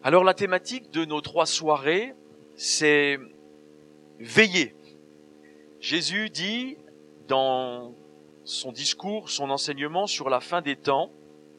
Alors la thématique de nos 3 soirées, c'est veiller. Jésus dit dans son discours, son enseignement sur la fin des temps,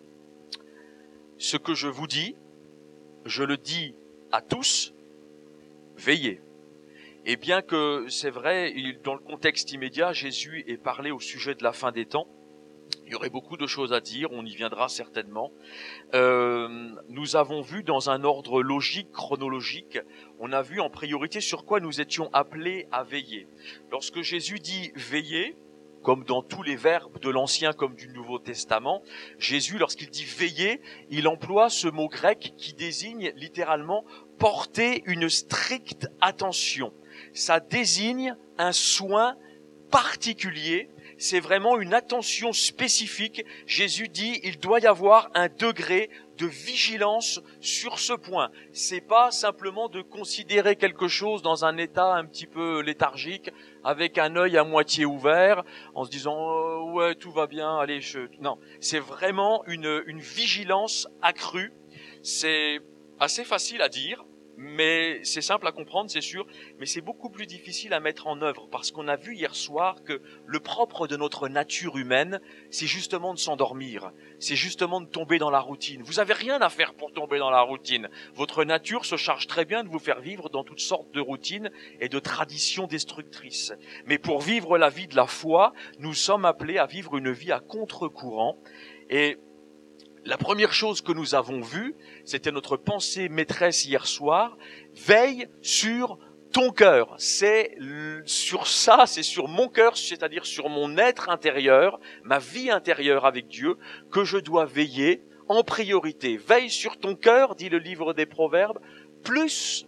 ce que je vous dis, je le dis à tous, veillez. Et bien que c'est vrai, dans le contexte immédiat, Jésus est parlé au sujet de la fin des temps. Il y aurait beaucoup de choses à dire, on y viendra certainement. Nous avons vu dans un ordre logique, chronologique, on a vu en priorité sur quoi nous étions appelés à veiller. Lorsque Jésus dit « veiller », comme dans tous les verbes de l'Ancien comme du Nouveau Testament, Jésus, lorsqu'il dit « veiller », il emploie ce mot grec qui désigne littéralement « porter une stricte attention ». Ça désigne un soin particulier. C'est vraiment une attention spécifique. Jésus dit, il doit y avoir un degré de vigilance sur ce point. C'est pas simplement de considérer quelque chose dans un état un petit peu léthargique, avec un œil à moitié ouvert, en se disant ouais, tout va bien, allez, non. C'est vraiment une vigilance accrue. C'est assez facile à dire, mais c'est simple à comprendre, c'est sûr, mais c'est beaucoup plus difficile à mettre en œuvre parce qu'on a vu hier soir que le propre de notre nature humaine, c'est justement de s'endormir, c'est justement de tomber dans la routine. Vous avez rien à faire pour tomber dans la routine. Votre nature se charge très bien de vous faire vivre dans toutes sortes de routines et de traditions destructrices. Mais pour vivre la vie de la foi, nous sommes appelés à vivre une vie à contre-courant. Et la première chose que nous avons vue, c'était notre pensée maîtresse hier soir, veille sur ton cœur. C'est sur ça, c'est sur mon cœur, c'est-à-dire sur mon être intérieur, ma vie intérieure avec Dieu, que je dois veiller en priorité. Veille sur ton cœur, dit le livre des Proverbes, plus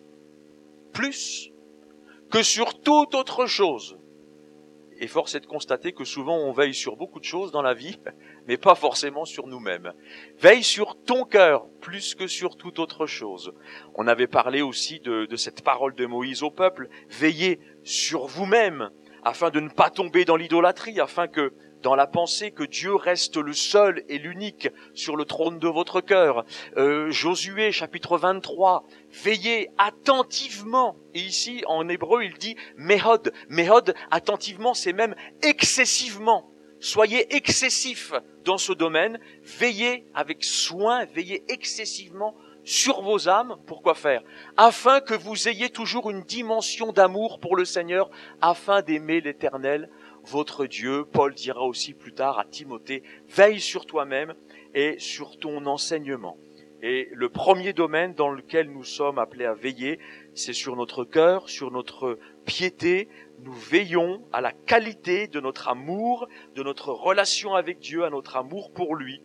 que sur toute autre chose. Et force est de constater que souvent on veille sur beaucoup de choses dans la vie, mais pas forcément sur nous-mêmes. Veille sur ton cœur plus que sur toute autre chose. On avait parlé aussi de cette parole de Moïse au peuple. Veillez sur vous-même afin de ne pas tomber dans l'idolâtrie, afin que dans la pensée que Dieu reste le seul et l'unique sur le trône de votre cœur. Josué, chapitre 23, veillez attentivement. Et ici, en hébreu, il dit méhod. Méhod, attentivement, c'est même excessivement. Soyez excessifs dans ce domaine. Veillez avec soin, veillez excessivement sur vos âmes. Pourquoi faire? Afin que vous ayez toujours une dimension d'amour pour le Seigneur, afin d'aimer l'Éternel, votre Dieu. Paul dira aussi plus tard à Timothée, veille sur toi-même et sur ton enseignement. Et le premier domaine dans lequel nous sommes appelés à veiller, c'est sur notre cœur, sur notre piété. Nous veillons à la qualité de notre amour, de notre relation avec Dieu, à notre amour pour lui.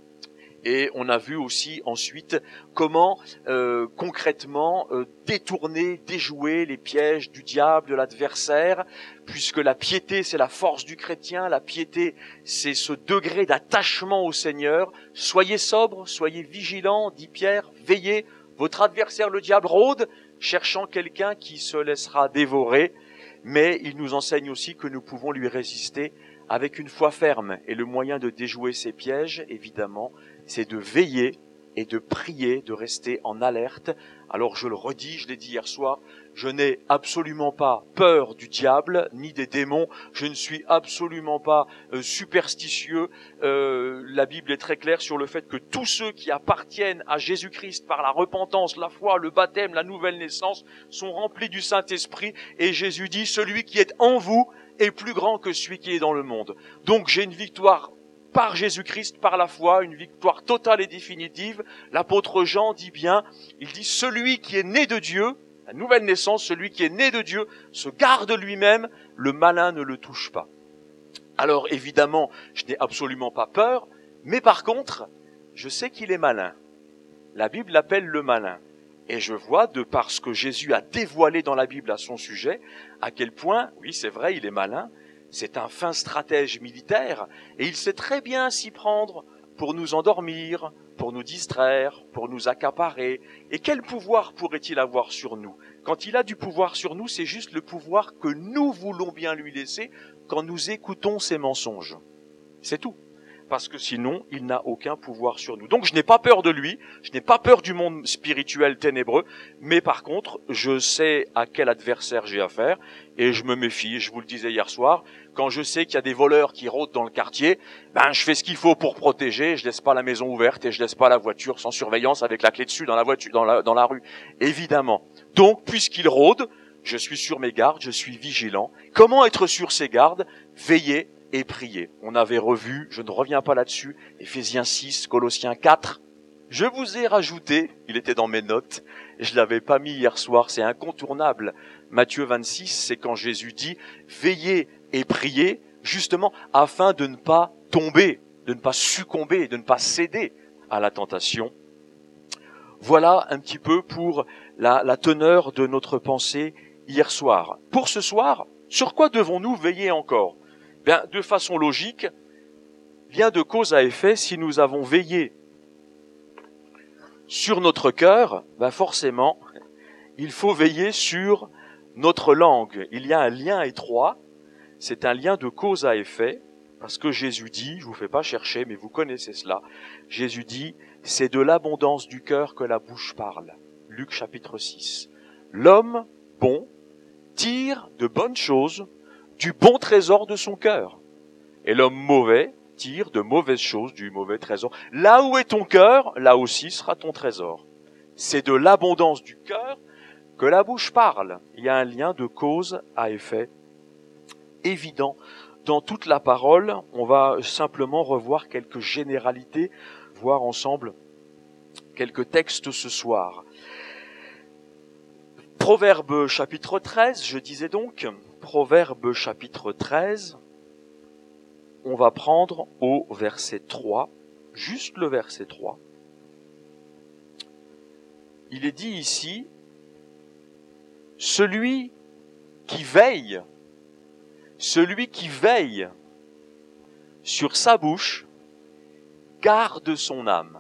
Et on a vu aussi ensuite comment concrètement détourner, déjouer les pièges du diable, de l'adversaire, puisque la piété c'est la force du chrétien, la piété c'est ce degré d'attachement au Seigneur. Soyez sobres, soyez vigilants, dit Pierre, veillez, votre adversaire le diable rôde, cherchant quelqu'un qui se laissera dévorer, mais il nous enseigne aussi que nous pouvons lui résister avec une foi ferme. Et le moyen de déjouer ces pièges, évidemment, c'est de veiller et de prier, de rester en alerte. Alors je le redis, je l'ai dit hier soir, je n'ai absolument pas peur du diable, ni des démons, je ne suis absolument pas superstitieux. La Bible est très claire sur le fait que tous ceux qui appartiennent à Jésus-Christ par la repentance, la foi, le baptême, la nouvelle naissance, sont remplis du Saint-Esprit, et Jésus dit, celui qui est en vous est plus grand que celui qui est dans le monde. Donc j'ai une victoire par Jésus-Christ, par la foi, une victoire totale et définitive. L'apôtre Jean dit bien, il dit, celui qui est né de Dieu, la nouvelle naissance, celui qui est né de Dieu, se garde lui-même, le malin ne le touche pas. Alors évidemment, je n'ai absolument pas peur, mais par contre, je sais qu'il est malin. La Bible l'appelle le malin. Et je vois, de par ce que Jésus a dévoilé dans la Bible à son sujet, à quel point, oui c'est vrai, il est malin, c'est un fin stratège militaire, et il sait très bien s'y prendre pour nous endormir, pour nous distraire, pour nous accaparer. Et quel pouvoir pourrait-il avoir sur nous? Quand il a du pouvoir sur nous, c'est juste le pouvoir que nous voulons bien lui laisser quand nous écoutons ses mensonges. C'est tout. parce que sinon, il n'a aucun pouvoir sur nous. Donc je n'ai pas peur de lui, je n'ai pas peur du monde spirituel ténébreux, mais par contre, je sais à quel adversaire j'ai affaire, et je me méfie, je vous le disais hier soir, quand je sais qu'il y a des voleurs qui rôdent dans le quartier, je fais ce qu'il faut pour protéger, je laisse pas la maison ouverte et je laisse pas la voiture sans surveillance avec la clé dessus dans la voiture, dans la rue, évidemment. Donc, puisqu'il rôde, je suis sur mes gardes, je suis vigilant. Comment être sur ses gardes? Veiller et prier. On avait revu, je ne reviens pas là-dessus, Éphésiens 6, Colossiens 4. Je vous ai rajouté, il était dans mes notes, je l'avais pas mis hier soir, c'est incontournable. Matthieu 26, c'est quand Jésus dit « Veillez et priez », justement afin de ne pas tomber, de ne pas succomber, de ne pas céder à la tentation. Voilà un petit peu pour la teneur de notre pensée hier soir. Pour ce soir, sur quoi devons-nous veiller encore? De façon logique, lien de cause à effet, si nous avons veillé sur notre cœur, forcément, il faut veiller sur notre langue. Il y a un lien étroit, c'est un lien de cause à effet, parce que Jésus dit, je vous fais pas chercher, mais vous connaissez cela, Jésus dit, c'est de l'abondance du cœur que la bouche parle. Luc chapitre 6. L'homme bon tire de bonnes choses du bon trésor de son cœur. Et l'homme mauvais tire de mauvaises choses du mauvais trésor. Là où est ton cœur, là aussi sera ton trésor. C'est de l'abondance du cœur que la bouche parle. Il y a un lien de cause à effet évident. Dans toute la parole, on va simplement revoir quelques généralités, voir ensemble quelques textes ce soir. Proverbe chapitre 13, je disais donc, Proverbe chapitre 13, on va prendre au verset 3, juste le verset 3. Il est dit ici, celui qui veille sur sa bouche, garde son âme.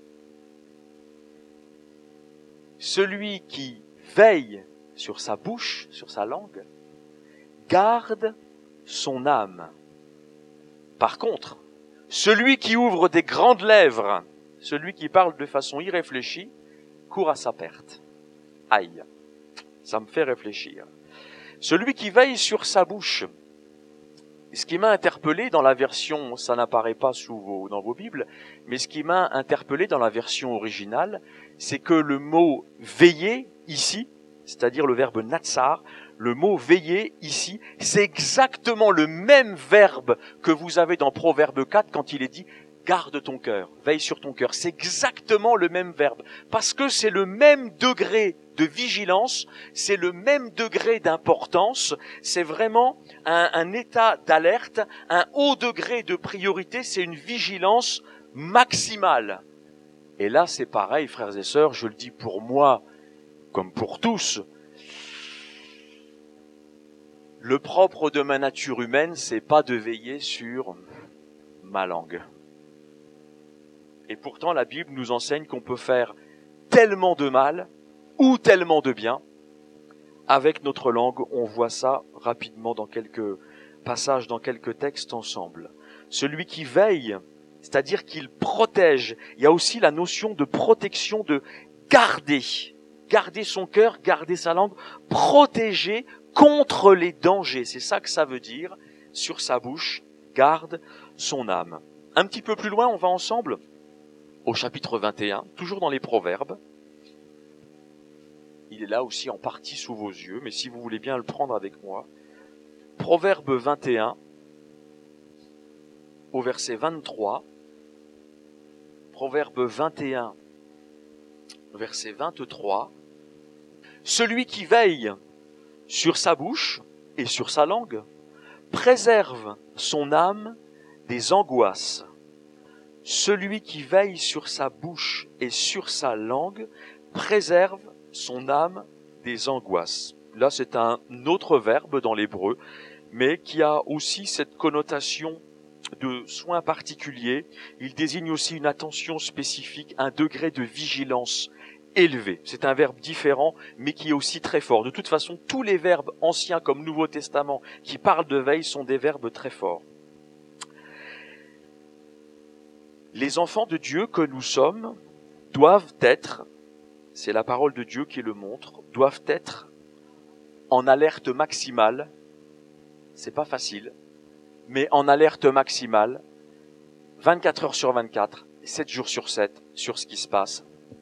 Celui qui veille sur sa bouche, sur sa langue, garde son âme. Par contre, celui qui ouvre des grandes lèvres, celui qui parle de façon irréfléchie, court à sa perte. Aïe, ça me fait réfléchir. Celui qui veille sur sa bouche, ce qui m'a interpellé dans la version, ça n'apparaît pas dans vos Bibles, mais ce qui m'a interpellé dans la version originale, c'est que le mot veiller ici, c'est-à-dire le verbe natsar, le mot veiller ici, c'est exactement le même verbe que vous avez dans Proverbe 4 quand il est dit garde ton cœur, veille sur ton cœur. C'est exactement le même verbe parce que c'est le même degré de vigilance, c'est le même degré d'importance, c'est vraiment un état d'alerte, un haut degré de priorité, c'est une vigilance maximale. Et là, c'est pareil, frères et sœurs, je le dis pour moi comme pour tous. Le propre de ma nature humaine, c'est pas de veiller sur ma langue. Et pourtant, la Bible nous enseigne qu'on peut faire tellement de mal ou tellement de bien avec notre langue. On voit ça rapidement dans quelques passages, dans quelques textes ensemble. Celui qui veille, c'est-à-dire qu'il protège. Il y a aussi la notion de protection, de garder. Garder son cœur, garder sa langue, protéger contre les dangers. C'est ça que ça veut dire. Sur sa bouche, garde son âme. Un petit peu plus loin, on va ensemble au chapitre 21, toujours dans les Proverbes. Il est là aussi en partie sous vos yeux, mais si vous voulez bien le prendre avec moi. Proverbe 21, au verset 23. Proverbe 21, verset 23. Celui qui veille sur sa bouche et sur sa langue préserve son âme des angoisses. Celui qui veille sur sa bouche et sur sa langue préserve son âme des angoisses. Là, c'est un autre verbe dans l'hébreu, mais qui a aussi cette connotation de soin particulier. Il désigne aussi une attention spécifique, un degré de vigilance élevé. C'est un verbe différent, mais qui est aussi très fort. De toute façon, tous les verbes anciens comme Nouveau Testament qui parlent de veille sont des verbes très forts. Les enfants de Dieu que nous sommes doivent être, c'est la parole de Dieu qui le montre, doivent être en alerte maximale. C'est pas facile, mais en alerte maximale, 24 heures sur 24, 7 jours sur 7, sur ce qui se passe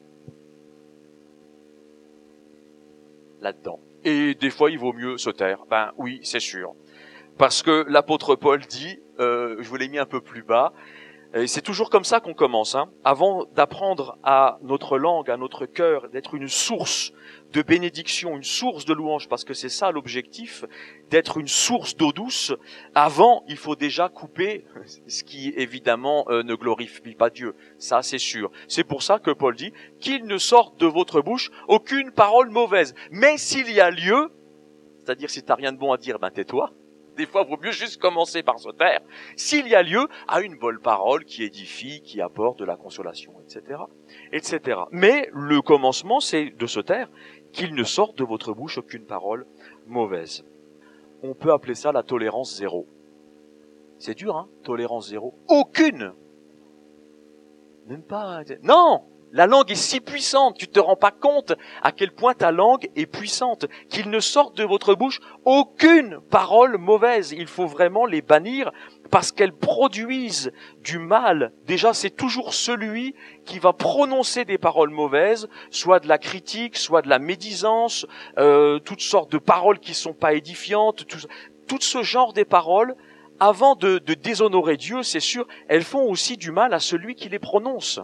là-dedans. Et des fois, il vaut mieux se taire. Ben oui, c'est sûr. Parce que l'apôtre Paul dit, je vous l'ai mis un peu plus bas, et c'est toujours comme ça qu'on commence, hein. Avant d'apprendre à notre langue, à notre cœur, d'être une source de bénédiction, une source de louange, parce que c'est ça l'objectif, d'être une source d'eau douce, avant, il faut déjà couper ce qui, évidemment, ne glorifie pas Dieu. Ça, c'est sûr. C'est pour ça que Paul dit qu'il ne sorte de votre bouche aucune parole mauvaise. Mais s'il y a lieu, c'est-à-dire si t'as rien de bon à dire, ben tais-toi. Des fois, il vaut mieux juste commencer par se taire. S'il y a lieu à une bonne parole qui édifie, qui apporte de la consolation, etc., etc. Mais le commencement, c'est de se taire, qu'il ne sorte de votre bouche aucune parole mauvaise. On peut appeler ça la tolérance zéro. C'est dur, hein, tolérance zéro. Aucune. Même pas. Non. La langue est si puissante, tu te rends pas compte à quel point ta langue est puissante, qu'il ne sorte de votre bouche aucune parole mauvaise. Il faut vraiment les bannir parce qu'elles produisent du mal. Déjà, c'est toujours celui qui va prononcer des paroles mauvaises, soit de la critique, soit de la médisance, toutes sortes de paroles qui sont pas édifiantes, tout ce genre de paroles. Avant de déshonorer Dieu, c'est sûr, elles font aussi du mal à celui qui les prononce.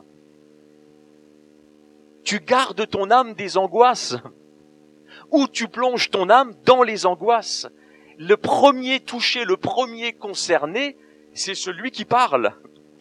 Tu gardes ton âme des angoisses, ou tu plonges ton âme dans les angoisses. Le premier touché, le premier concerné, c'est celui qui parle.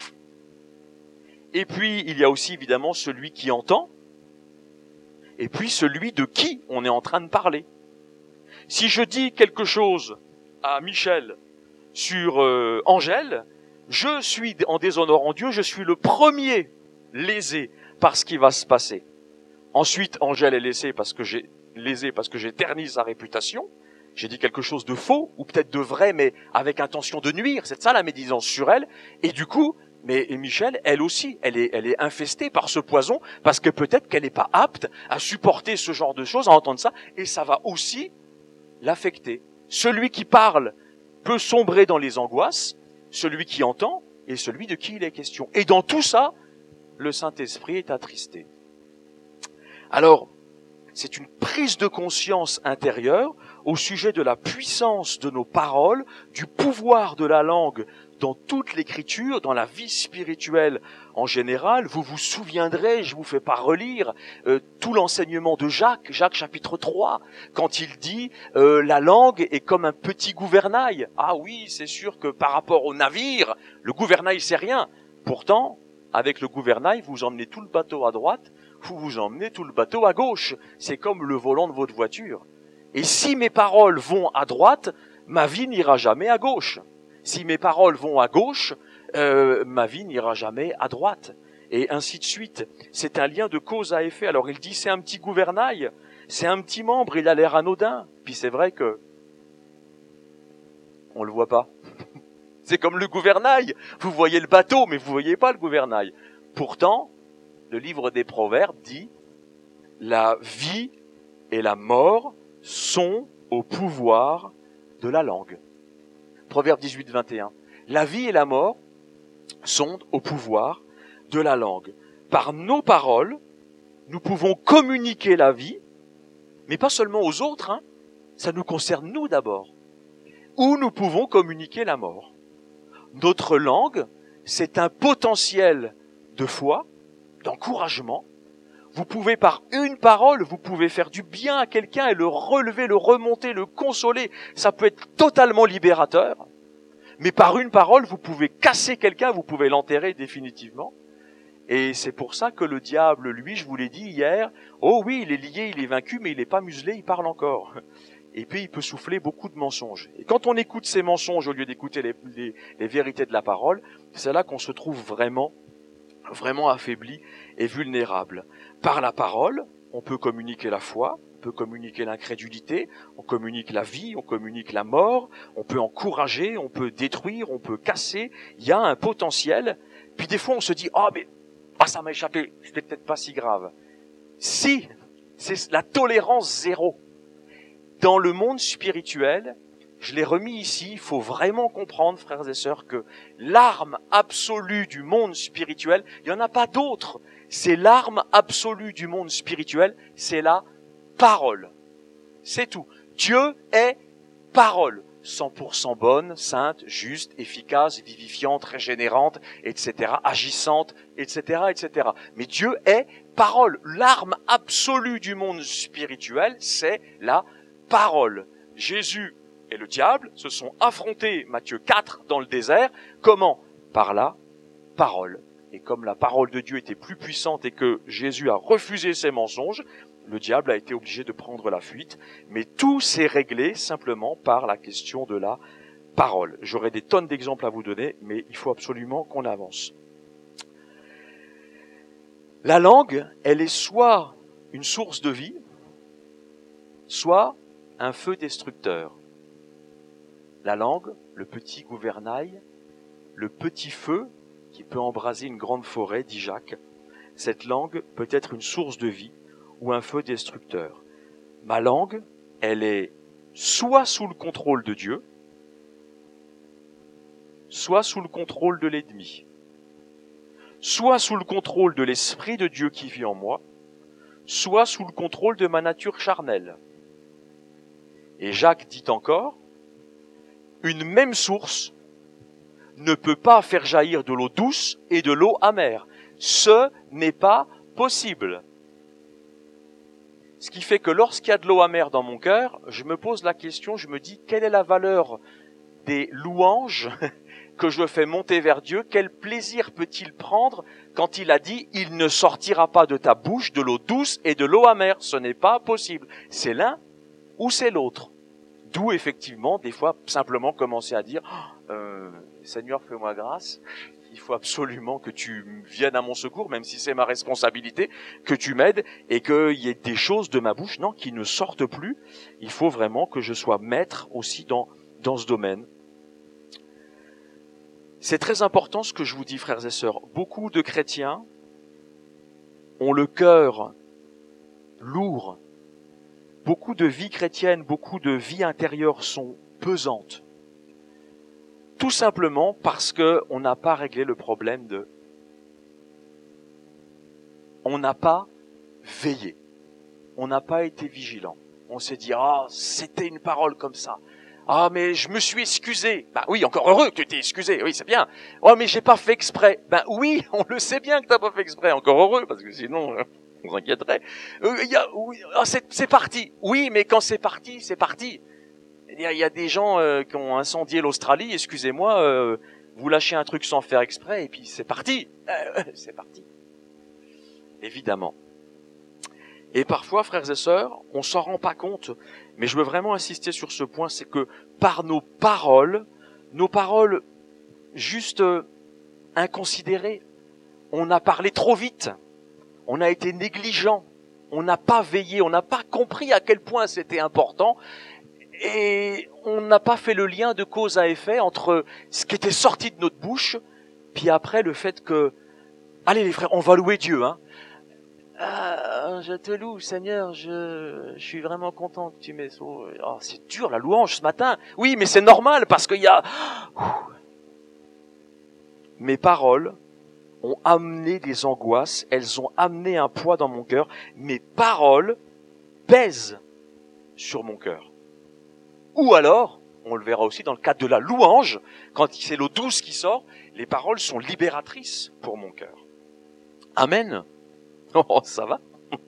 Et puis, il y a aussi évidemment celui qui entend, et puis celui de qui on est en train de parler. Si je dis quelque chose à Michel sur Angèle, je suis, en déshonorant Dieu, je suis le premier lésé par ce qui va se passer. Ensuite, Angèle est lésée parce que j'ai terni sa réputation. J'ai dit quelque chose de faux, ou peut-être de vrai, mais avec intention de nuire. C'est ça la médisance sur elle. Et du coup, et Michel, elle aussi, elle est infestée par ce poison, parce que peut-être qu'elle n'est pas apte à supporter ce genre de choses, à entendre ça, et ça va aussi l'affecter. Celui qui parle peut sombrer dans les angoisses, celui qui entend, et celui de qui il est question. Et dans tout ça, le Saint-Esprit est attristé. Alors, c'est une prise de conscience intérieure au sujet de la puissance de nos paroles, du pouvoir de la langue dans toute l'écriture, dans la vie spirituelle en général. Vous vous souviendrez, je vous fais pas relire tout l'enseignement de Jacques chapitre 3, quand il dit la langue est comme un petit gouvernail. Ah oui, c'est sûr que par rapport au navire, le gouvernail c'est rien. Pourtant, avec le gouvernail, vous emmenez tout le bateau à droite, vous emmenez tout le bateau à gauche. C'est comme le volant de votre voiture. Et si mes paroles vont à droite, ma vie n'ira jamais à gauche. Si mes paroles vont à gauche, ma vie n'ira jamais à droite. Et ainsi de suite. C'est un lien de cause à effet. Alors il dit c'est un petit gouvernail, c'est un petit membre, il a l'air anodin. Puis c'est vrai que on le voit pas. C'est comme le gouvernail. Vous voyez le bateau, mais vous voyez pas le gouvernail. Pourtant, le livre des Proverbes dit la vie et la mort sont au pouvoir de la langue. Proverbe 18, 21. La vie et la mort sont au pouvoir de la langue. Par nos paroles, nous pouvons communiquer la vie, mais pas seulement aux autres, hein. Ça nous concerne nous d'abord. Ou nous pouvons communiquer la mort. Notre langue, c'est un potentiel de foi, d'encouragement. Vous pouvez par une parole, vous pouvez faire du bien à quelqu'un et le relever, le remonter, le consoler. Ça peut être totalement libérateur. Mais par une parole, vous pouvez casser quelqu'un, vous pouvez l'enterrer définitivement. Et c'est pour ça que le diable, lui, je vous l'ai dit hier, oh oui, il est lié, il est vaincu, mais il n'est pas muselé, il parle encore. Et puis il peut souffler beaucoup de mensonges. Et quand on écoute ces mensonges au lieu d'écouter les vérités de la parole, c'est là qu'on se trouve vraiment affaibli et vulnérable. Par la parole, on peut communiquer la foi, on peut communiquer l'incrédulité, on communique la vie, on communique la mort, on peut encourager, on peut détruire, on peut casser. Il y a un potentiel Puis des fois, on se dit, ça m'a échappé, c'était peut-être pas si grave. Si, c'est la tolérance zéro. Dans le monde spirituel, je l'ai remis ici, il faut vraiment comprendre, frères et sœurs, que l'arme absolue du monde spirituel, il n'y en a pas d'autre. C'est l'arme absolue du monde spirituel, c'est la parole. C'est tout. Dieu est parole. 100% bonne, sainte, juste, efficace, vivifiante, régénérante, etc., agissante, etc., etc. Mais Dieu est parole. L'arme absolue du monde spirituel, c'est la parole. Jésus et le diable se sont affrontés, Matthieu 4, dans le désert. Comment? Par la parole. Et comme la parole de Dieu était plus puissante et que Jésus a refusé ses mensonges, le diable a été obligé de prendre la fuite. Mais tout s'est réglé simplement par la question de la parole. J'aurais des tonnes d'exemples à vous donner, mais il faut absolument qu'on avance. La langue, elle est soit une source de vie, soit un feu destructeur. La langue, le petit gouvernail, le petit feu qui peut embraser une grande forêt, dit Jacques. Cette langue peut être une source de vie ou un feu destructeur. Ma langue, elle est soit sous le contrôle de Dieu, soit sous le contrôle de l'ennemi, soit sous le contrôle de l'Esprit de Dieu qui vit en moi, soit sous le contrôle de ma nature charnelle. Et Jacques dit encore, une même source ne peut pas faire jaillir de l'eau douce et de l'eau amère. Ce n'est pas possible. Ce qui fait que lorsqu'il y a de l'eau amère dans mon cœur, je me pose la question, je me dis, quelle est la valeur des louanges que je fais monter vers Dieu? Quel plaisir peut-il prendre quand il a dit, il ne sortira pas de ta bouche de l'eau douce et de l'eau amère? Ce n'est pas possible. C'est l'un ou c'est l'autre. D'où effectivement, des fois, simplement commencer à dire, Seigneur, fais-moi grâce. Il faut absolument que tu viennes à mon secours, même si c'est ma responsabilité, que tu m'aides et qu'il y ait des choses de ma bouche, non, qui ne sortent plus. Il faut vraiment que je sois maître aussi dans ce domaine. C'est très important ce que je vous dis, frères et sœurs. Beaucoup de chrétiens ont le cœur lourd. Beaucoup de vies chrétiennes, beaucoup de vies intérieures sont pesantes. Tout simplement parce que on n'a pas réglé le problème de... On n'a pas veillé. On n'a pas été vigilant. On s'est dit, c'était une parole comme ça. Mais je me suis excusé. Oui, encore heureux que tu t'es excusé. Oui, c'est bien. Mais j'ai pas fait exprès. Oui, on le sait bien que t'as pas fait exprès. Encore heureux, parce que sinon, on s'inquiéterait. C'est parti. Oui, mais quand c'est parti, c'est parti. Il y a des gens qui ont incendié l'Australie, excusez-moi, vous lâchez un truc sans faire exprès, et puis c'est parti. C'est parti. Évidemment. Et parfois, frères et sœurs, on s'en rend pas compte, mais je veux vraiment insister sur ce point, c'est que par nos paroles juste inconsidérées, on a parlé trop vite, on a été négligent, on n'a pas veillé, on n'a pas compris à quel point c'était important, et on n'a pas fait le lien de cause à effet entre ce qui était sorti de notre bouche, puis après le fait que, allez les frères, on va louer Dieu, hein. Je te loue, Seigneur, je suis vraiment content que tu m'aies sauvé. C'est dur la louange ce matin. Oui, mais c'est normal parce qu'il y a... Mes paroles ont amené des angoisses, elles ont amené un poids dans mon cœur. Mes paroles pèsent sur mon cœur. Ou alors, on le verra aussi dans le cadre de la louange, quand c'est l'eau douce qui sort, les paroles sont libératrices pour mon cœur. Amen. Ça va?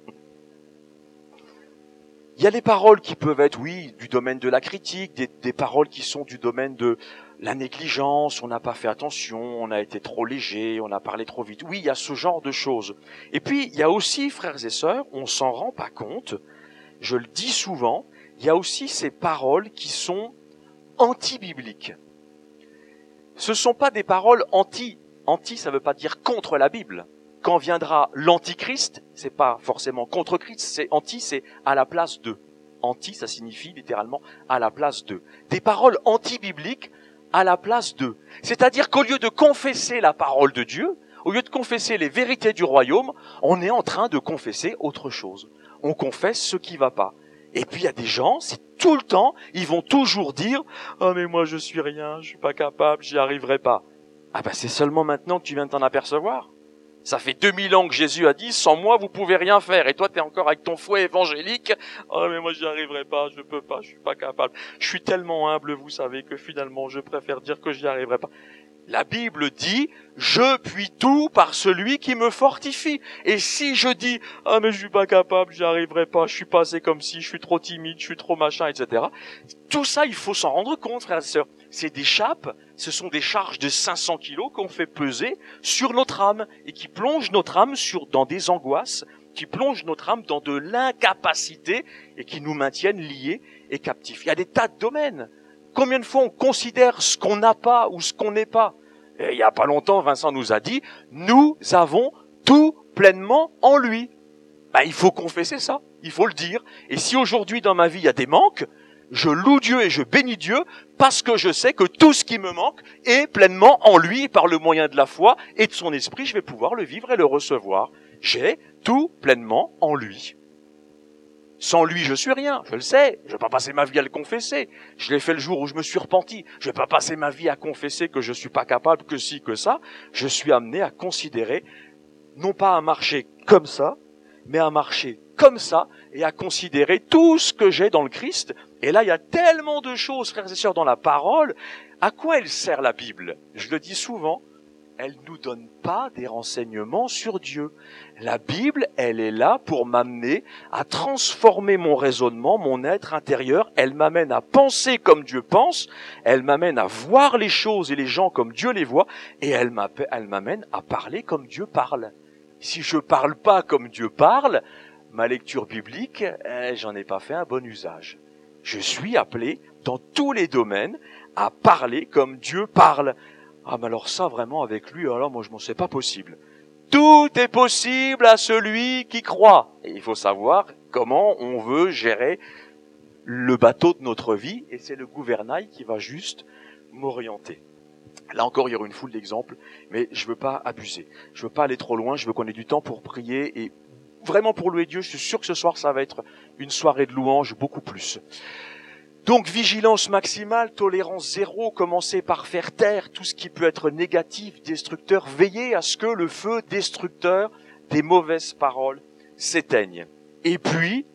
Il y a les paroles qui peuvent être, oui, du domaine de la critique, des paroles qui sont du domaine de la négligence, on n'a pas fait attention, on a été trop léger, on a parlé trop vite. Oui, il y a ce genre de choses. Et puis, il y a aussi, frères et sœurs, on s'en rend pas compte, je le dis souvent, il y a aussi ces paroles qui sont anti-bibliques. Ce ne sont pas des paroles anti, ça ne veut pas dire contre la Bible. Quand viendra l'antichrist, c'est pas forcément contre Christ, c'est anti, c'est à la place de. Anti, ça signifie littéralement à la place de. Des paroles anti-bibliques, à la place d'eux. C'est-à-dire qu'au lieu de confesser la parole de Dieu, au lieu de confesser les vérités du royaume, on est en train de confesser autre chose. On confesse ce qui va pas. Et puis il y a des gens, c'est tout le temps, ils vont toujours dire « Ah mais moi je suis rien, je suis pas capable, j'y arriverai pas. » Ah ben c'est seulement maintenant que tu viens de t'en apercevoir. Ça fait 2000 ans que Jésus a dit « Sans moi vous pouvez rien faire. » Et toi t'es encore avec ton fouet évangélique. « Ah mais moi j'y arriverai pas, je peux pas, je suis pas capable. Je suis tellement humble, vous savez, que finalement je préfère dire que j'y arriverai pas. » La Bible dit « Je puis tout par celui qui me fortifie. » Et si je dis « Ah mais je suis pas capable, j'y arriverai pas, je suis pas assez comme ci, je suis trop timide, je suis trop machin, etc. » Tout ça, il faut s'en rendre compte, frères et sœurs. C'est des chapes, ce sont des charges de 500 kilos qu'on fait peser sur notre âme et qui plongent notre âme dans des angoisses, qui plongent notre âme dans de l'incapacité et qui nous maintiennent liés et captifs. Il y a des tas de domaines. Combien de fois on considère ce qu'on n'a pas ou ce qu'on n'est pas? Et il y a pas longtemps, Vincent nous a dit, nous avons tout pleinement en lui. Il faut confesser ça, il faut le dire. Et si aujourd'hui dans ma vie il y a des manques, je loue Dieu et je bénis Dieu parce que je sais que tout ce qui me manque est pleinement en lui et par le moyen de la foi et de son esprit, je vais pouvoir le vivre et le recevoir. J'ai tout pleinement en lui. Sans lui, je suis rien, je le sais. Je vais pas passer ma vie à le confesser. Je l'ai fait le jour où je me suis repenti. Je vais pas passer ma vie à confesser que je suis pas capable, que ci, que ça. Je suis amené à considérer, non pas à marcher comme ça, mais à marcher comme ça et à considérer tout ce que j'ai dans le Christ. Et là, il y a tellement de choses, frères et sœurs, dans la parole. À quoi elle sert la Bible? Je le dis souvent. Elle nous donne pas des renseignements sur Dieu. La Bible, elle est là pour m'amener à transformer mon raisonnement, mon être intérieur. Elle m'amène à penser comme Dieu pense. Elle m'amène à voir les choses et les gens comme Dieu les voit. Et elle m'amène à parler comme Dieu parle. Si je parle pas comme Dieu parle, ma lecture biblique, j'en ai pas fait un bon usage. Je suis appelé, dans tous les domaines, à parler comme Dieu parle. Ah, mais alors ça, vraiment, avec lui, alors moi, je m'en sais pas possible. Tout est possible à celui qui croit. Et il faut savoir comment on veut gérer le bateau de notre vie, et c'est le gouvernail qui va juste m'orienter. Là encore, il y aura une foule d'exemples, mais je veux pas abuser. Je veux pas aller trop loin, je veux qu'on ait du temps pour prier, et vraiment pour louer Dieu, je suis sûr que ce soir, ça va être une soirée de louange, beaucoup plus. Donc, vigilance maximale, tolérance zéro, commencez par faire taire tout ce qui peut être négatif, destructeur. Veillez à ce que le feu destructeur des mauvaises paroles s'éteigne. Et puis,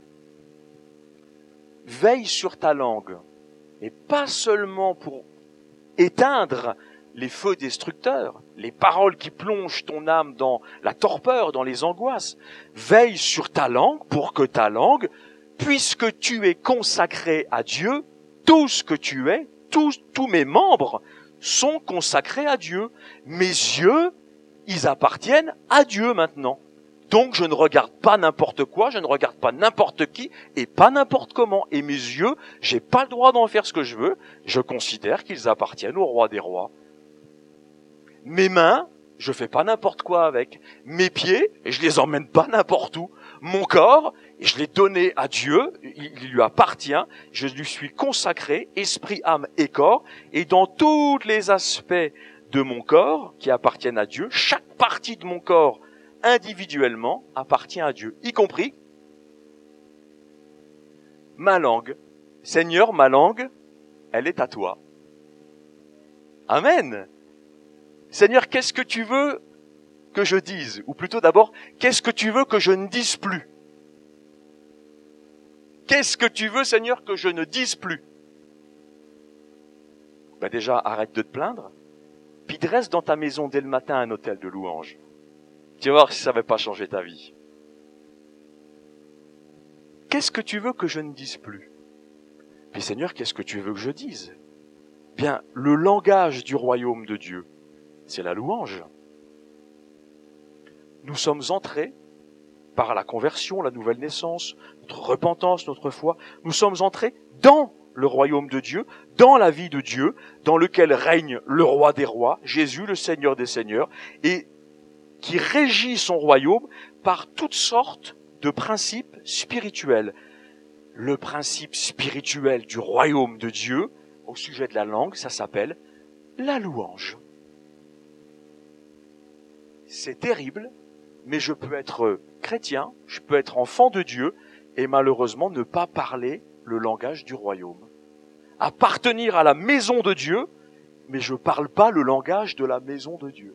veille sur ta langue. Et pas seulement pour éteindre les feux destructeurs, les paroles qui plongent ton âme dans la torpeur, dans les angoisses. Veille sur ta langue pour que ta langue, puisque tu es consacré à Dieu, tout ce que tu es, tous mes membres sont consacrés à Dieu. Mes yeux, ils appartiennent à Dieu maintenant. Donc je ne regarde pas n'importe quoi, je ne regarde pas n'importe qui et pas n'importe comment. Et mes yeux, j'ai pas le droit d'en faire ce que je veux. Je considère qu'ils appartiennent au roi des rois. Mes mains, je fais pas n'importe quoi avec. Mes pieds, je les emmène pas n'importe où. Mon corps, je l'ai donné à Dieu, il lui appartient, je lui suis consacré, esprit, âme et corps, et dans tous les aspects de mon corps qui appartiennent à Dieu, chaque partie de mon corps individuellement appartient à Dieu, y compris ma langue. Seigneur, ma langue, elle est à toi. Amen. Seigneur, qu'est-ce que tu veux que je dise? Ou plutôt d'abord, qu'est-ce que tu veux que je ne dise plus? Qu'est-ce que tu veux, Seigneur, que je ne dise plus? Déjà, arrête de te plaindre, puis dresse dans ta maison dès le matin un autel de louange. Tu vas voir si ça ne va pas changer ta vie. Qu'est-ce que tu veux que je ne dise plus? Puis Seigneur, qu'est-ce que tu veux que je dise? Bien, le langage du royaume de Dieu, c'est la louange. Nous sommes entrés par la conversion, la nouvelle naissance, notre repentance, notre foi. Nous sommes entrés dans le royaume de Dieu, dans la vie de Dieu, dans lequel règne le roi des rois, Jésus, le Seigneur des seigneurs, et qui régit son royaume par toutes sortes de principes spirituels. Le principe spirituel du royaume de Dieu, au sujet de la langue, ça s'appelle la louange. C'est terrible, mais je peux être chrétien, je peux être enfant de Dieu et malheureusement ne pas parler le langage du royaume. Appartenir à la maison de Dieu, mais je ne parle pas le langage de la maison de Dieu.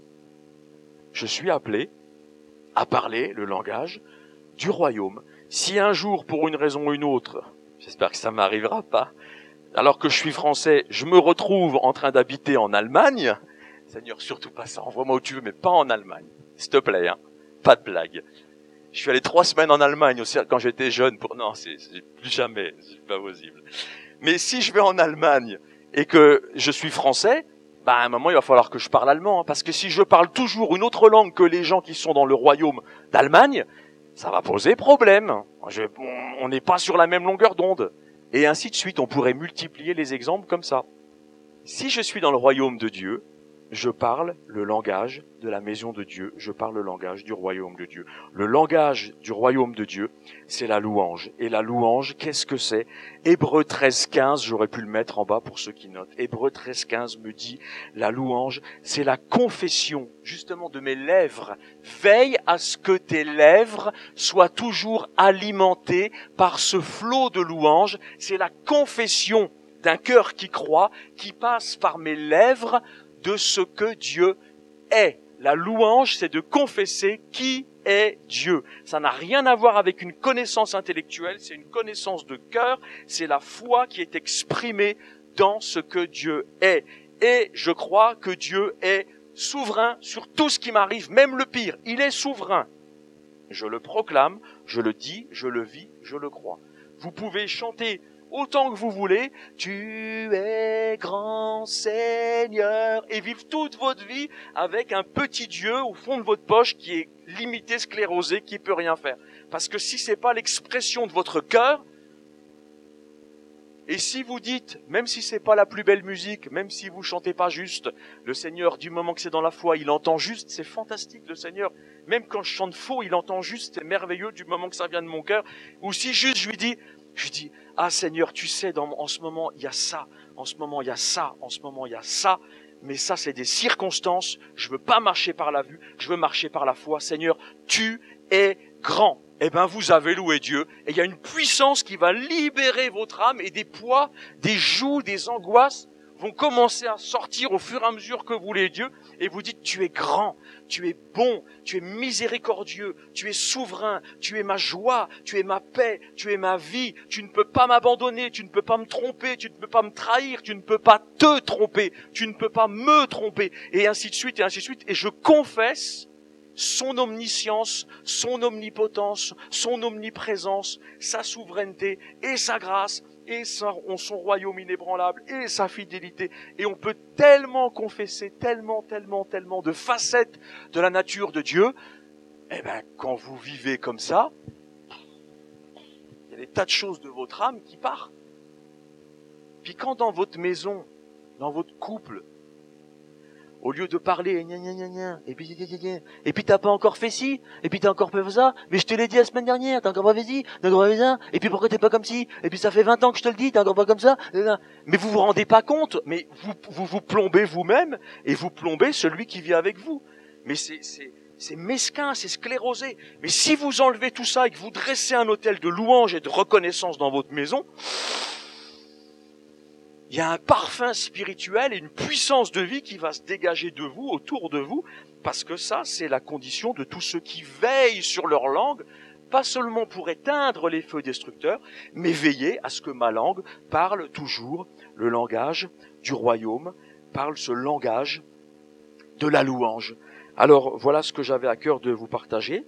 Je suis appelé à parler le langage du royaume. Si un jour, pour une raison ou une autre, j'espère que ça ne m'arrivera pas, alors que je suis français, je me retrouve en train d'habiter en Allemagne, Seigneur, surtout pas ça, envoie-moi où tu veux, mais pas en Allemagne. S'il te plaît, hein, pas de blague. Je suis allé 3 semaines en Allemagne aussi quand j'étais jeune. Non, c'est plus jamais, c'est pas possible. Mais si je vais en Allemagne et que je suis français, à un moment il va falloir que je parle allemand, hein, parce que si je parle toujours une autre langue que les gens qui sont dans le royaume d'Allemagne, ça va poser problème. On n'est pas sur la même longueur d'onde. Et ainsi de suite, on pourrait multiplier les exemples comme ça. Si je suis dans le royaume de Dieu, je parle le langage de la maison de Dieu, je parle le langage du royaume de Dieu. Le langage du royaume de Dieu, c'est la louange. Et la louange, qu'est-ce que c'est? Hébreux 13.15, j'aurais pu le mettre en bas pour ceux qui notent. Hébreux 13.15 me dit, la louange, c'est la confession, justement, de mes lèvres. Veille à ce que tes lèvres soient toujours alimentées par ce flot de louange. C'est la confession d'un cœur qui croit, qui passe par mes lèvres, de ce que Dieu est. La louange, c'est de confesser qui est Dieu. Ça n'a rien à voir avec une connaissance intellectuelle, c'est une connaissance de cœur, c'est la foi qui est exprimée dans ce que Dieu est. Et je crois que Dieu est souverain sur tout ce qui m'arrive, même le pire. Il est souverain. Je le proclame, je le dis, je le vis, je le crois. Vous pouvez chanter autant que vous voulez, tu es grand Seigneur, et vivre toute votre vie avec un petit Dieu au fond de votre poche qui est limité, sclérosé, qui peut rien faire. Parce que si c'est pas l'expression de votre cœur, et si vous dites, même si c'est pas la plus belle musique, même si vous chantez pas juste, le Seigneur, du moment que c'est dans la foi, il entend juste, c'est fantastique, le Seigneur. Même quand je chante faux, il entend juste, c'est merveilleux du moment que ça vient de mon cœur. Ou si juste je lui dis, ah Seigneur, tu sais, en ce moment, il y a ça, en ce moment, il y a ça, en ce moment, il y a ça, mais ça, c'est des circonstances, je veux pas marcher par la vue, je veux marcher par la foi. Seigneur, tu es grand. Eh ben, vous avez loué Dieu, et il y a une puissance qui va libérer votre âme, et des poids, des joues, des angoisses vont commencer à sortir au fur et à mesure que vous louez Dieu, et vous dites, tu es grand, tu es bon, tu es miséricordieux, tu es souverain, tu es ma joie, tu es ma paix, tu es ma vie, tu ne peux pas m'abandonner, tu ne peux pas me tromper, tu ne peux pas me trahir, tu ne peux pas te tromper, tu ne peux pas me tromper, et ainsi de suite, et je confesse son omniscience, son omnipotence, son omniprésence, sa souveraineté et sa grâce, et son royaume inébranlable et sa fidélité. Et on peut tellement confesser, tellement de facettes de la nature de Dieu. Eh ben, quand vous vivez comme ça, il y a des tas de choses de votre âme qui partent. Puis quand dans votre maison, dans votre couple, au lieu de parler, gna gna gna gna, et puis t'as pas encore fait ci, et puis t'as encore fait ça, mais je te l'ai dit la semaine dernière, t'as encore pas fait ci, t'as encore pas fait ça, et puis pourquoi t'es pas comme ci, et puis ça fait 20 ans que je te le dis, t'es encore pas comme ça, mais vous vous rendez pas compte, mais vous plombez vous-même, et vous plombez celui qui vit avec vous. Mais c'est mesquin, c'est sclérosé. Mais si vous enlevez tout ça et que vous dressez un autel de louange et de reconnaissance dans votre maison, il y a un parfum spirituel et une puissance de vie qui va se dégager de vous, autour de vous, parce que ça, c'est la condition de tous ceux qui veillent sur leur langue, pas seulement pour éteindre les feux destructeurs, mais veiller à ce que ma langue parle toujours le langage du royaume, parle ce langage de la louange. Alors, voilà ce que j'avais à cœur de vous partager.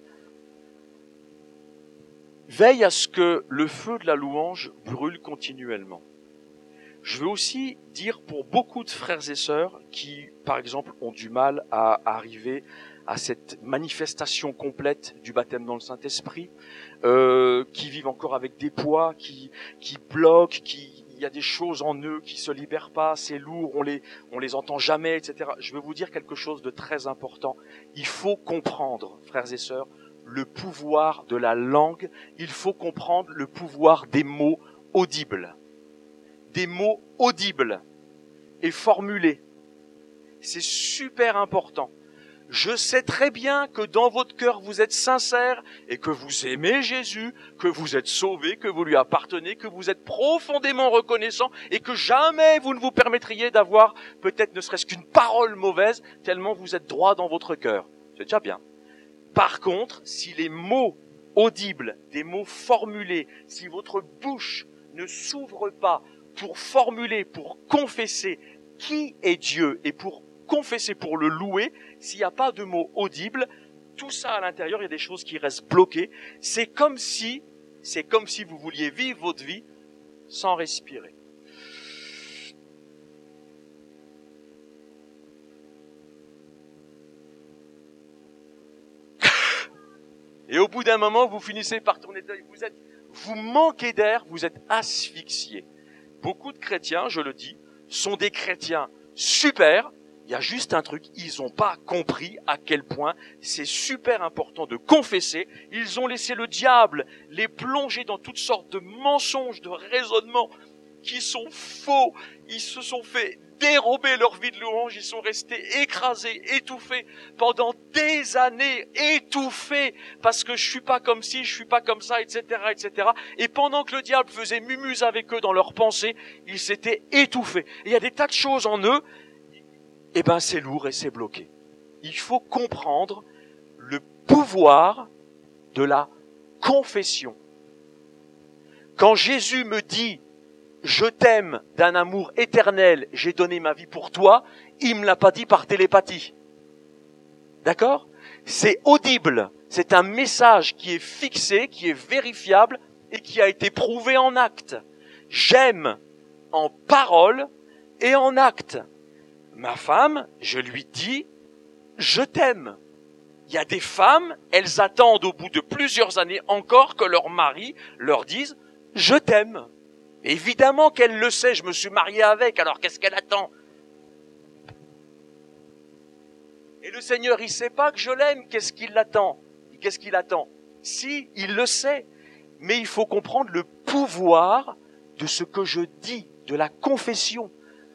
Veille à ce que le feu de la louange brûle continuellement. Je veux aussi dire pour beaucoup de frères et sœurs qui, par exemple, ont du mal à arriver à cette manifestation complète du baptême dans le Saint-Esprit, qui vivent encore avec des poids, qui bloquent, il y a des choses en eux qui se libèrent pas, c'est lourd, on les entend jamais, etc. Je veux vous dire quelque chose de très important. Il faut comprendre, frères et sœurs, le pouvoir de la langue. Il faut comprendre le pouvoir des mots audibles. Des mots audibles et formulés. c'est super important. Je sais très bien que dans votre cœur, vous êtes sincère et que vous aimez Jésus, que vous êtes sauvé, que vous lui appartenez, que vous êtes profondément reconnaissant et que jamais vous ne vous permettriez d'avoir peut-être ne serait-ce qu'une parole mauvaise tellement vous êtes droit dans votre cœur. C'est déjà bien. Par contre, si les mots audibles, des mots formulés, si votre bouche ne s'ouvre pas pour formuler, pour confesser qui est Dieu et pour confesser, pour le louer, s'il n'y a pas de mots audibles, tout ça à l'intérieur, il y a des choses qui restent bloquées. C'est comme si vous vouliez vivre votre vie sans respirer. Et au bout d'un moment, vous finissez par tourner d'œil. Vous manquez d'air, vous êtes asphyxié. Beaucoup de chrétiens, je le dis, sont des chrétiens super. Il y a juste un truc, ils n'ont pas compris à quel point c'est super important de confesser. Ils ont laissé le diable les plonger dans toutes sortes de mensonges, de raisonnements qui sont faux. Ils se sont fait dérober leur vie de louange, ils sont restés écrasés, étouffés pendant des années, étouffés parce que je suis pas comme ci, je suis pas comme ça, etc., etc. Et pendant que le diable faisait mumuse avec eux dans leurs pensées, ils s'étaient étouffés. Et il y a des tas de choses en eux. Eh ben, c'est lourd et c'est bloqué. Il faut comprendre le pouvoir de la confession. Quand Jésus me dit « Je t'aime d'un amour éternel, j'ai donné ma vie pour toi », il me l'a pas dit par télépathie. D'accord ? C'est audible. C'est un message qui est fixé, qui est vérifiable et qui a été prouvé en acte. J'aime en parole et en acte. Ma femme, je lui dis, je t'aime. Il y a des femmes, elles attendent au bout de plusieurs années encore que leur mari leur dise, je t'aime. Évidemment qu'elle le sait, je me suis marié avec, alors qu'est-ce qu'elle attend ? Et le Seigneur, il sait pas que je l'aime, qu'est-ce qu'il attend ? Qu'est-ce qu'il attend ? Si, il le sait. Mais il faut comprendre le pouvoir de ce que je dis, de la confession.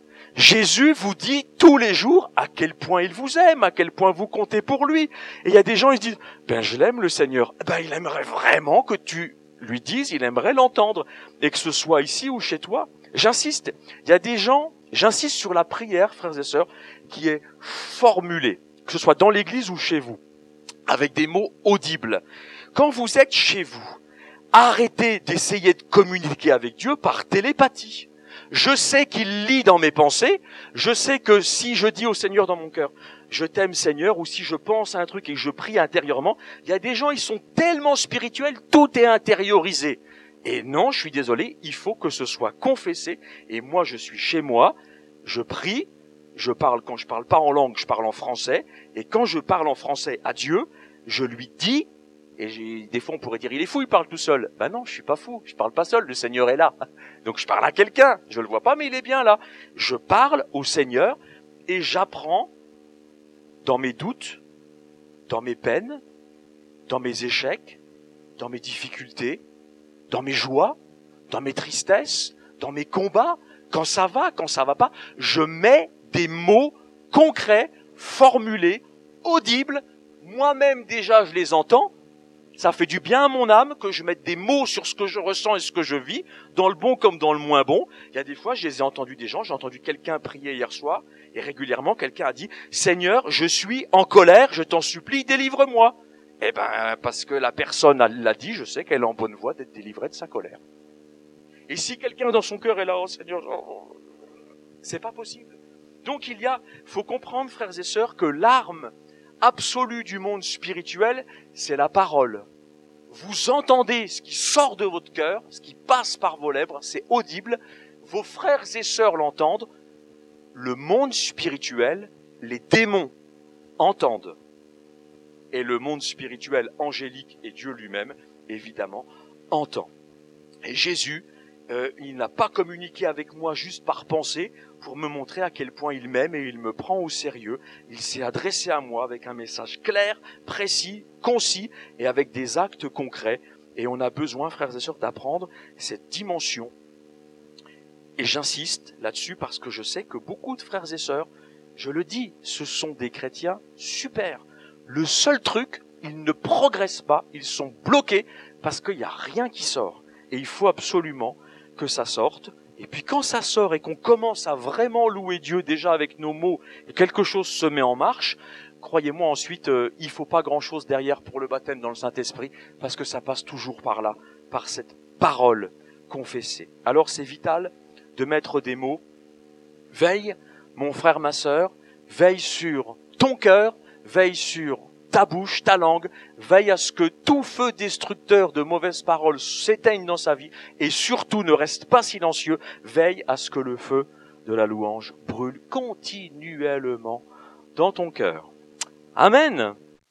Jésus vous dit tous les jours à quel point il vous aime, à quel point vous comptez pour lui. Et il y a des gens, ils se disent, je l'aime le Seigneur. Il aimerait vraiment que tu lui dises, il aimerait l'entendre. Et que ce soit ici ou chez toi. J'insiste, il y a des gens, j'insiste sur la prière, frères et sœurs, qui est formulée, que ce soit dans l'église ou chez vous, avec des mots audibles. Quand vous êtes chez vous, arrêtez d'essayer de communiquer avec Dieu par télépathie. Je sais qu'il lit dans mes pensées. Je sais que si je dis au Seigneur dans mon cœur, je t'aime Seigneur, ou si je pense à un truc et que je prie intérieurement, il y a des gens, ils sont tellement spirituels, tout est intériorisé. Et non, je suis désolé, il faut que ce soit confessé. Et moi, je suis chez moi, je prie, je parle, quand je parle pas en langue, je parle en français. Et quand je parle en français à Dieu, je lui dis, et des fois on pourrait dire, il est fou, il parle tout seul. Non, je suis pas fou, je parle pas seul, le Seigneur est là. Donc je parle à quelqu'un, je le vois pas, mais il est bien là. Je parle au Seigneur et j'apprends dans mes doutes, dans mes peines, dans mes échecs, dans mes difficultés, dans mes joies, dans mes tristesses, dans mes combats, quand ça va pas, je mets des mots concrets, formulés, audibles. Moi-même déjà je les entends. Ça fait du bien à mon âme que je mette des mots sur ce que je ressens et ce que je vis, dans le bon comme dans le moins bon. Il y a des fois, je les ai entendus des gens, j'ai entendu quelqu'un prier hier soir, et régulièrement, quelqu'un a dit, « Seigneur, je suis en colère, je t'en supplie, délivre-moi. » Parce que la personne l'a dit, je sais qu'elle est en bonne voie d'être délivrée de sa colère. Et si quelqu'un dans son cœur est là, « Oh Seigneur, c'est pas possible. » Donc faut comprendre, frères et sœurs, que l'arme absolue du monde spirituel, c'est la parole. Vous entendez ce qui sort de votre cœur, ce qui passe par vos lèvres, c'est audible. Vos frères et sœurs l'entendent. Le monde spirituel, les démons entendent. Et le monde spirituel angélique et Dieu lui-même, évidemment, entend. Et Jésus, il n'a pas communiqué avec moi juste par pensée pour me montrer à quel point il m'aime et il me prend au sérieux. Il s'est adressé à moi avec un message clair, précis, concis et avec des actes concrets. Et on a besoin, frères et sœurs, d'apprendre cette dimension. Et j'insiste là-dessus parce que je sais que beaucoup de frères et sœurs, je le dis, ce sont des chrétiens super. Le seul truc, ils ne progressent pas, ils sont bloqués parce qu'il n'y a rien qui sort. Et il faut absolument que ça sorte. Et puis quand ça sort et qu'on commence à vraiment louer Dieu déjà avec nos mots et quelque chose se met en marche, croyez-moi ensuite, il faut pas grand-chose derrière pour le baptême dans le Saint-Esprit parce que ça passe toujours par là, par cette parole confessée. Alors c'est vital de mettre des mots. Veille, mon frère, ma sœur, veille sur ton cœur, veille sur ta bouche, ta langue, veille à ce que tout feu destructeur de mauvaises paroles s'éteigne dans sa vie et surtout ne reste pas silencieux, veille à ce que le feu de la louange brûle continuellement dans ton cœur. Amen.